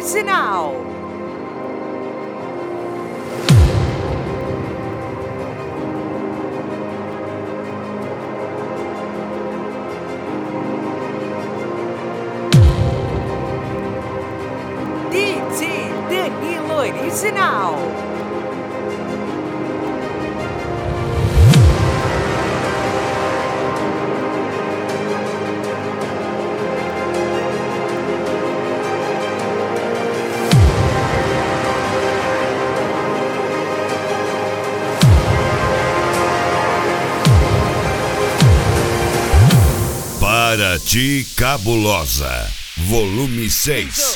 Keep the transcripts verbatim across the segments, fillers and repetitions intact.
Original. D J Danilo Original. Para ti, Cabulosa, volume seis.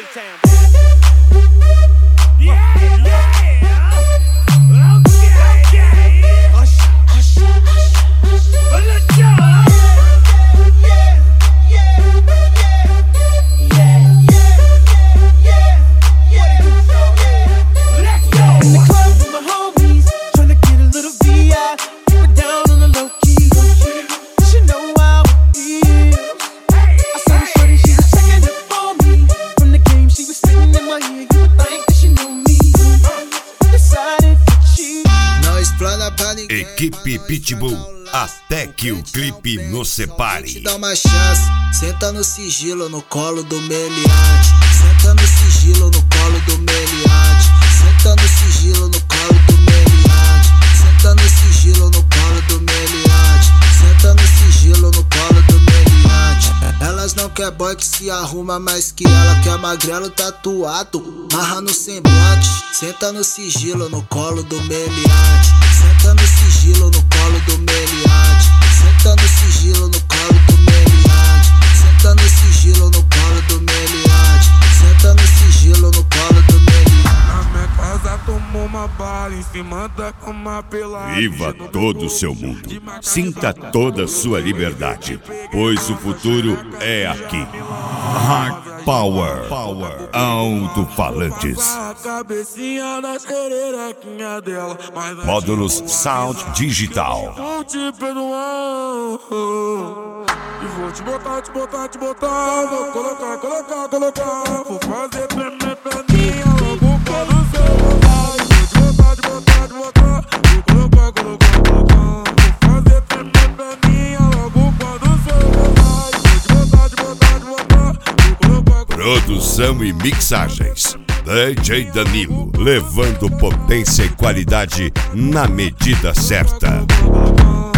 Equipe Pitbull, até que o clipe nos separe. Dá uma chance, senta no sigilo no colo do meliante. Senta no sigilo no colo do meliante. Senta no sigilo no colo do meliante. Senta no sigilo no colo do meliante. Senta no sigilo no colo do meliante. Elas não quer boy que se arruma mais que ela, quer magrelo tatuado, marra no semblante. Senta no sigilo no colo do meliante. Senta no sigilo no colo do meliante. Senta no sigilo no colo do meliante. Senta no sigilo no colo do meliante. Senta no sigilo no colo do meliante. Na minha casa tomou uma bala em cima da cama pela. Viva todo o seu mundo. Sinta toda a sua liberdade, pois o futuro é aqui. Hard Power, Power, alto-falantes. Módulos Sound Digital. Vou te perdoar e vou te botar, te botar, te botar. Vou colocar, colocar, colocar. Vou fazer tremer perninha logo quando você voltar. Vou te botar, te botar, te botar. Vou colocar, colocar, colocar. Vou fazer tremer perninha logo quando você voltar. Vou te botar, te botar, te botar. Produção e mixagens, D J Danilo, levando potência e qualidade na medida certa.